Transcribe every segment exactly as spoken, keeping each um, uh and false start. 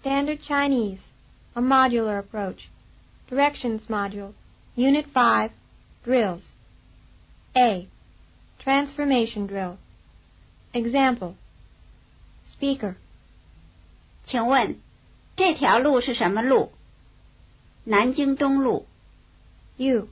Standard Chinese, a modular approach. Directions module, Unit five, Drills. A. Transformation drill. Example. Speaker. 请问这条路是什么路？南京东路。 You.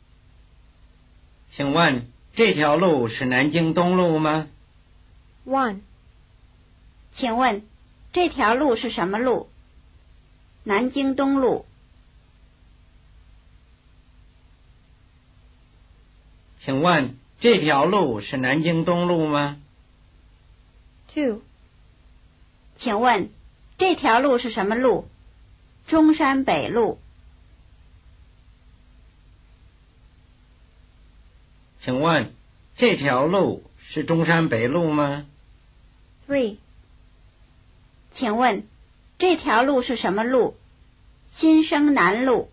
请问这条路是南京东路吗？ One. 请问这条路是什么路？南京东路。 请问这条路是南京东路吗？ Two. 请问这条路是什么路？中山北路。 请问这条路是中山北路吗？ Three. 请问这条路是什么路？新生南路。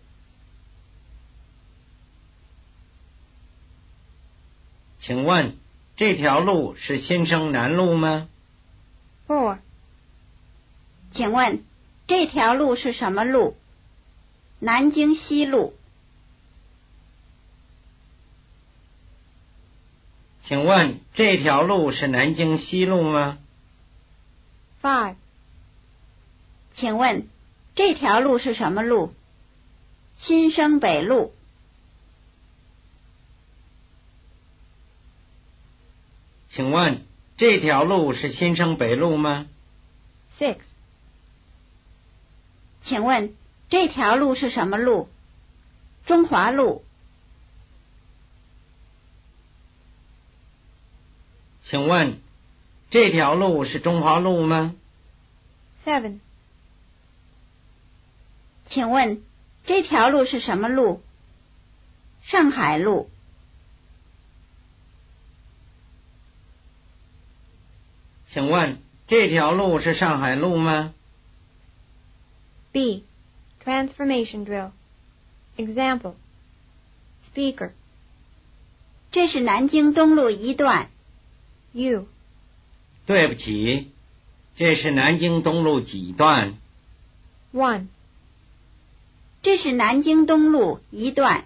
请问这条路是新生南路吗？ Four. 请问这条路是什么路？南京西路。 请问这条路是南京西路吗？ Five. 请问这条路是什么路？新生北路。 请问这条路是新生北路吗？ Six. 请问这条路是什么路？中华路。 请问这条路是中华路吗？ Seven. 请问这条路是什么路？上海路。 请问这条路是上海路吗？ B. Transformation drill. Example. Speaker. 这是南京东路一段。 You. 对不起，这是南京东路几段？ One. 这是南京东路一段。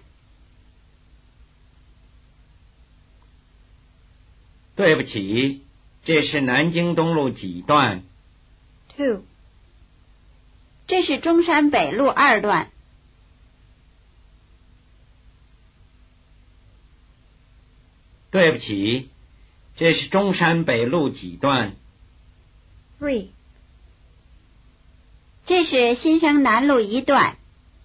对不起，这是南京东路几段？ Two. 这是中山北路二段。 对不起，这是中山北路几段？ Three. 这是新生南路一段。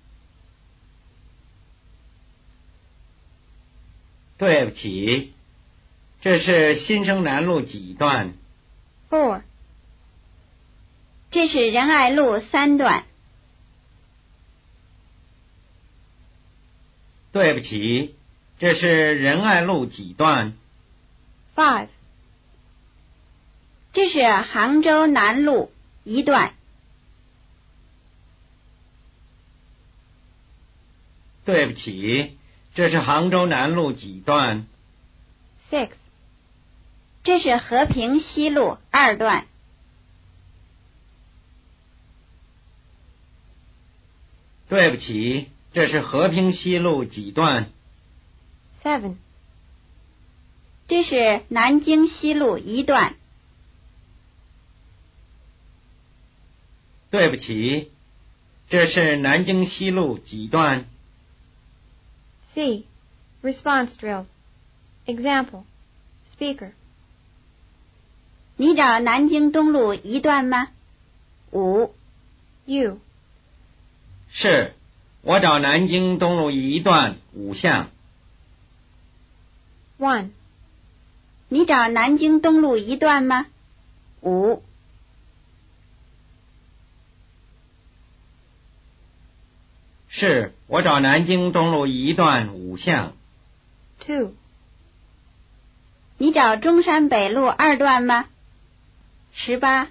对不起，这是新生南路几段？ Four. 这是仁爱路三段。 对不起，这是仁爱路几段？ Five. 这是杭州南路一段。 对不起，这是杭州南路几段？ Six. 这是和平西路二段。 对不起，这是和平西路几段？ Seven. 这是南京西路一段。 对不起，这是南京西路几段？ C. Response drill. Example. Speaker. 你找南京东路一段吗？五。 You. 是，我找南京东路一段五巷。 One. 你找南京东路一段吗？五。 是，我找南京东路一段五巷。 Two. 你找中山北路二段吗？十八。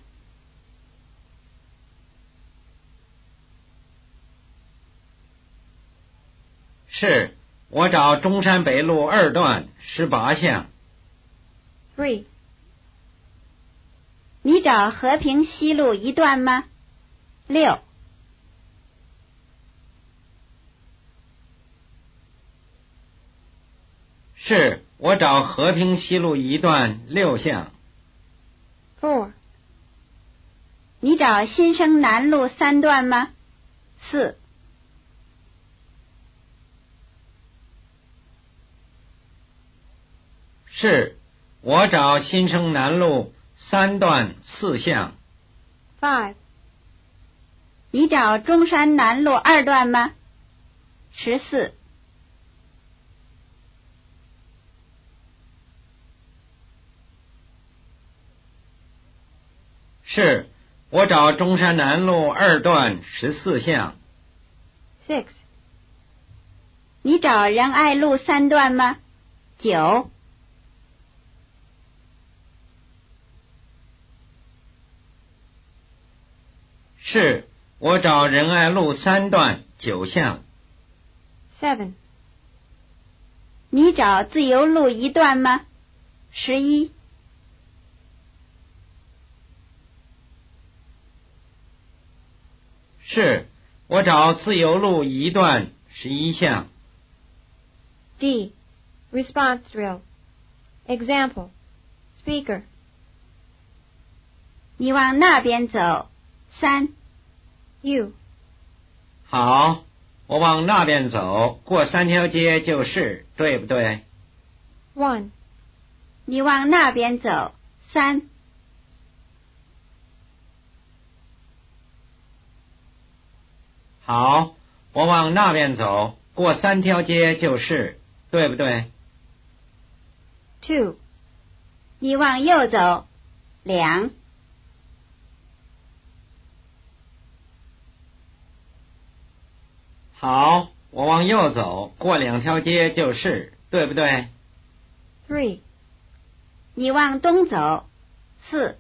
是，我找中山北路二段十八巷。 Three. 你找和平西路一段吗？ 六。 是我找和平西路一段六项。 Four. 你找新生南路三段吗？四。 是我找新生南路三段四项。 Five. 你找中山南路二段吗？十四。 是我找中山南路二段十四项。 Six. 你找仁爱路三段吗？九。 是我找仁爱路三段九项。 Seven. 你找自由路一段吗？十一。 是我找自由路一段十一项。 D. Response drill. Example. Speaker. 你往那边走。三。 You. 好，我往那边走，过三条街就是，对不对？ One. 你往那边走。三。 好，我往那边走，过三条街就是，对不对？ Two. 你往右走。两。 好，我往右走，过两条街就是，对不对？ Three. 你往东走。四。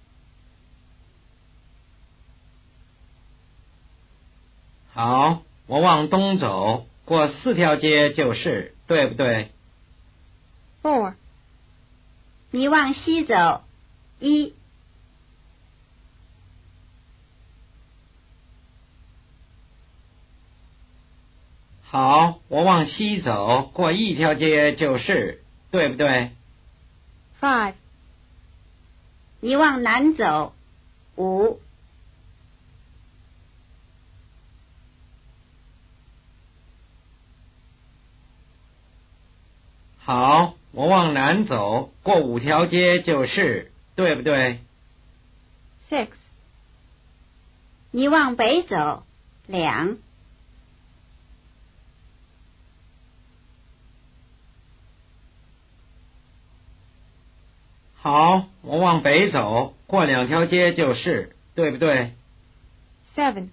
好，我往东走，过四条街就是，对不对？ Four. 你往西走。一。 好，我往西走，过一条街就是，对不对？ Five. 你往南走。五。 好，我往南走，过五条街就是，对不对？ Six. 你往北走。两。 好，我往北走，过两条街就是，对不对？ Seven.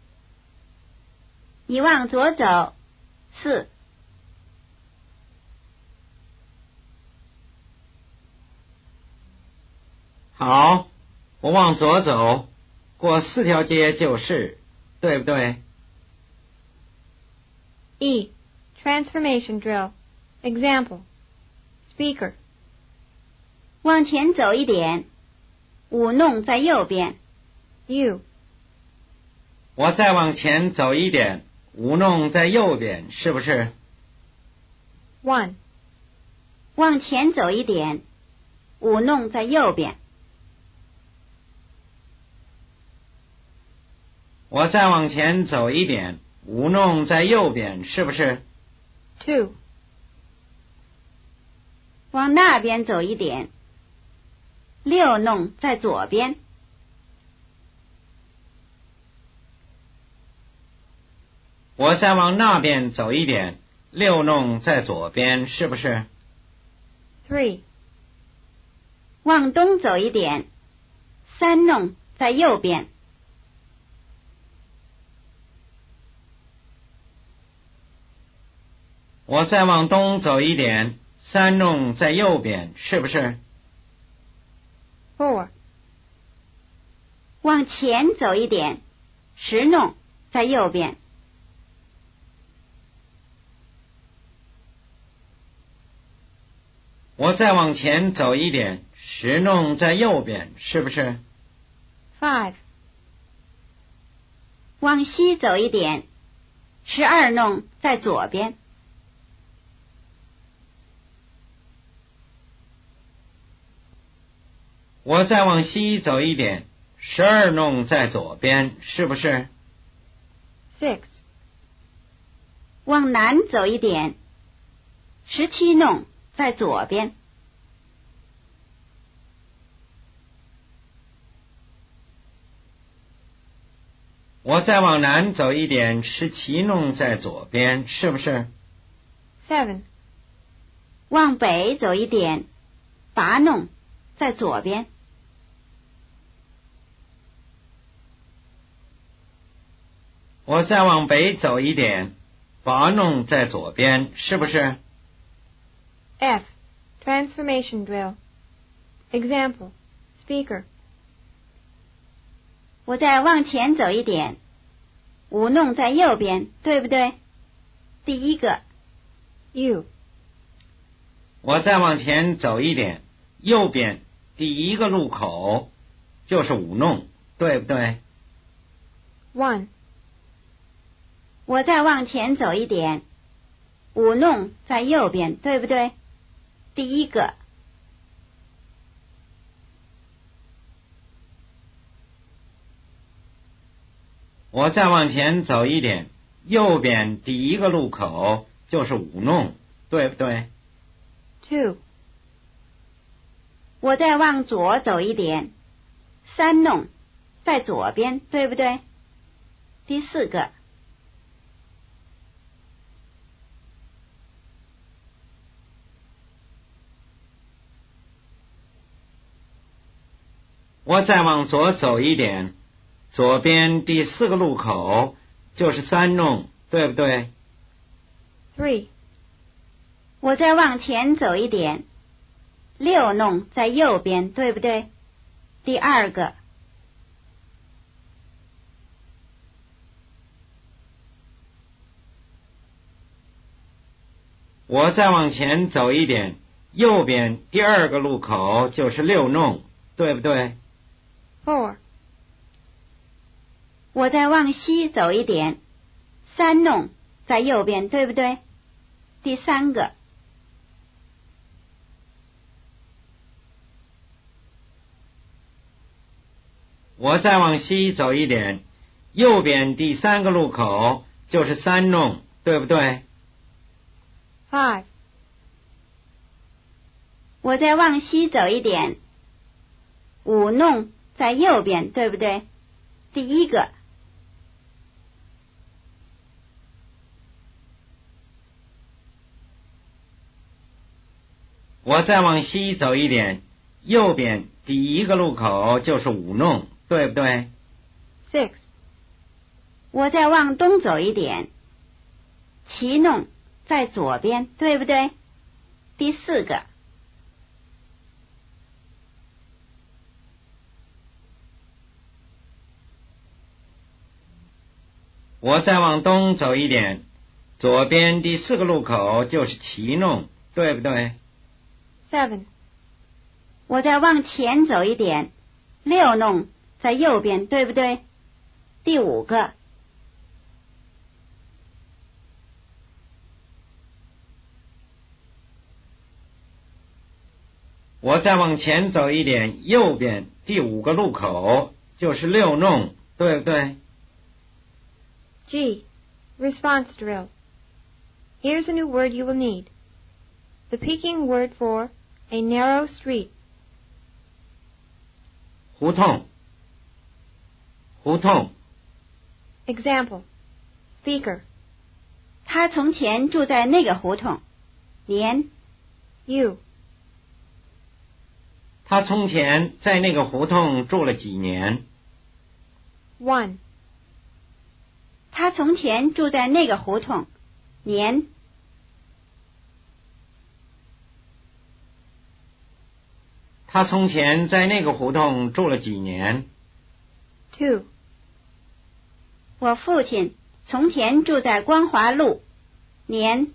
你往左走。四。 好，我往左走，过四条街就是，对不对？ E. Transformation drill. Example. Speaker. 往前走一点。舞弄在右边。 You. 我再往前走一点，舞弄在右边，是不是？ One. 往前走一点。舞弄在右边。 我再往前走一点，舞弄在右边，是不是？ Two. 往那边走一点。六弄在左边。 我再往那边走一点，六弄在左边，是不是？ Three. 往东走一点。三弄在右边。 我再往东走一点，三弄在右边，是不是？ Four. 往前走一点。十弄在右边。 我再往前走一点，十弄在右边，是不是？ Five. 往西走一点，十二弄在左边。 我再往西走一点，十二弄在左边，是不是？ Six. 往南走一点，十七弄在左边。 我再往南走一点，十七弄在左边，是不是？ Seven. 往北走一点，八弄在左边。 我再往北走一点，八弄在左边，是不是？ F. Transformation drill. Example. Speaker. 我再往前走一点，五弄在右边，对不对？第一个。 U. 我再往前走一点，右边第一个路口就是五弄，对不对？ One. 我再往前走一点，五弄在右边，对不对？第一个。 我再往前走一点，右边第一个路口就是五弄，对不对？ Two. 我再往左走一点，三弄在左边，对不对？第四个。 我再往左走一点，左边第四个路口就是三弄，对不对？ Three. 我再往前走一点，六弄在右边，对不对？第二个。 我再往前走一点，右边第二个路口就是六弄，对不对？ Four. 我再往西走一点，三弄在右边，对不对？第三个。 我再往西走一点，右边第三个路口就是三弄，对不对？ Five. 我再往西走一点，五弄在右边，对不对？第一个。 我再往西走一点，右边第一个路口就是五弄，对不对？ Six. 我再往东走一点，七弄在左边，对不对？第四个。 我再往东走一点，左边第四个路口就是七弄，对不对？ Seven. 我再往前走一点，六弄在右边，对不对？第五个。 我再往前走一点，右边第五个路口就是六弄，对不对？ G. Response drill. Here's a new word you will need. The Peking word for a narrow street. 胡同，胡同。 Example. Speaker. 他从前住在那个胡同。年。 U. 他从前在那个胡同住了几年？ One. 他从前住在那个胡同。年。 他从前在那个胡同住了几年？ Two. 我父亲从前住在光华路。年。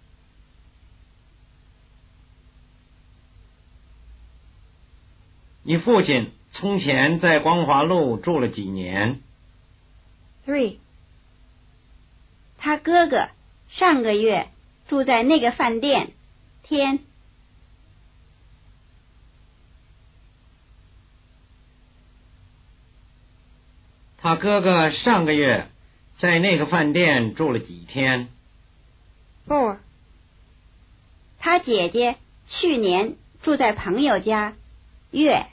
你你父亲从前在光华路住了几年？ Three. 他哥哥上个月住在那个饭店。天。 他哥哥上个月在那个饭店住了几天？ Four. 他姐姐去年住在朋友家。月。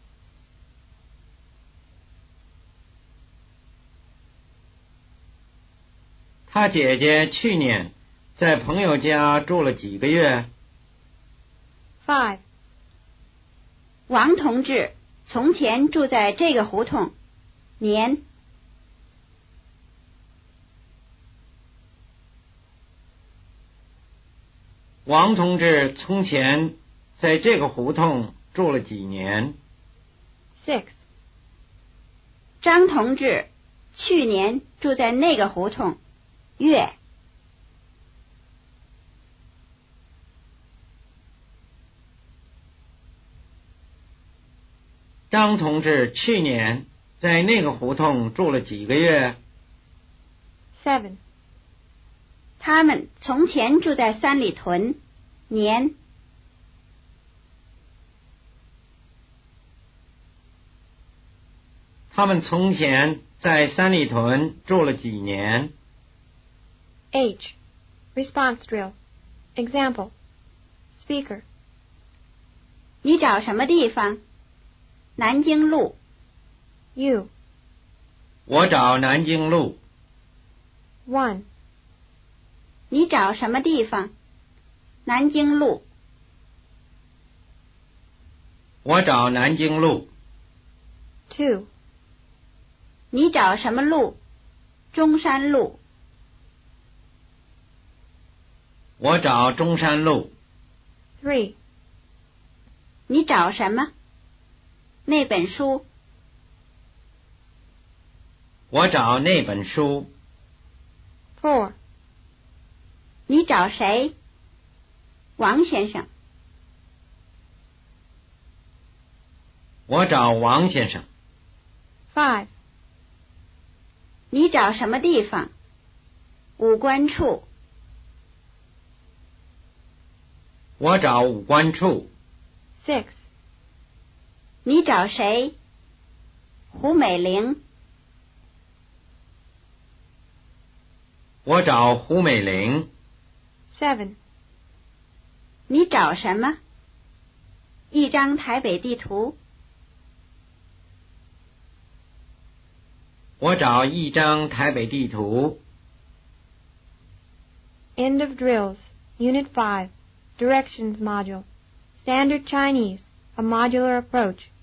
他姐姐去年在朋友家住了几个月？ Five. 王同志从前住在这个胡同。年。 王同志从前在这个胡同住了几年？ Six. 张同志去年住在那个胡同。月。 张同志去年在那个胡同住了几个月？ Seven. 他们从前住在三里屯。年。 他们从前在三里屯住了几年？ H. Response drill. Example. Speaker. 你找什么地方？南京路。 You. 我找南京路。 One. 你找什么地方？南京路。 我找南京路。 Two. 你找什么路？中山路。 我找中山路。 Three. 你找什么？那本书。 我找那本书。 Four. 你找谁？王先生。 我找王先生。 Five. 你找什么地方？武官处。 我找武官处。 Six. 你找谁？胡美玲。 我找胡美玲。 Seven. 你找什么？一张台北地图。 我找一张台北地图。 End of drills. Unit five. Directions module. Standard Chinese. A modular approach.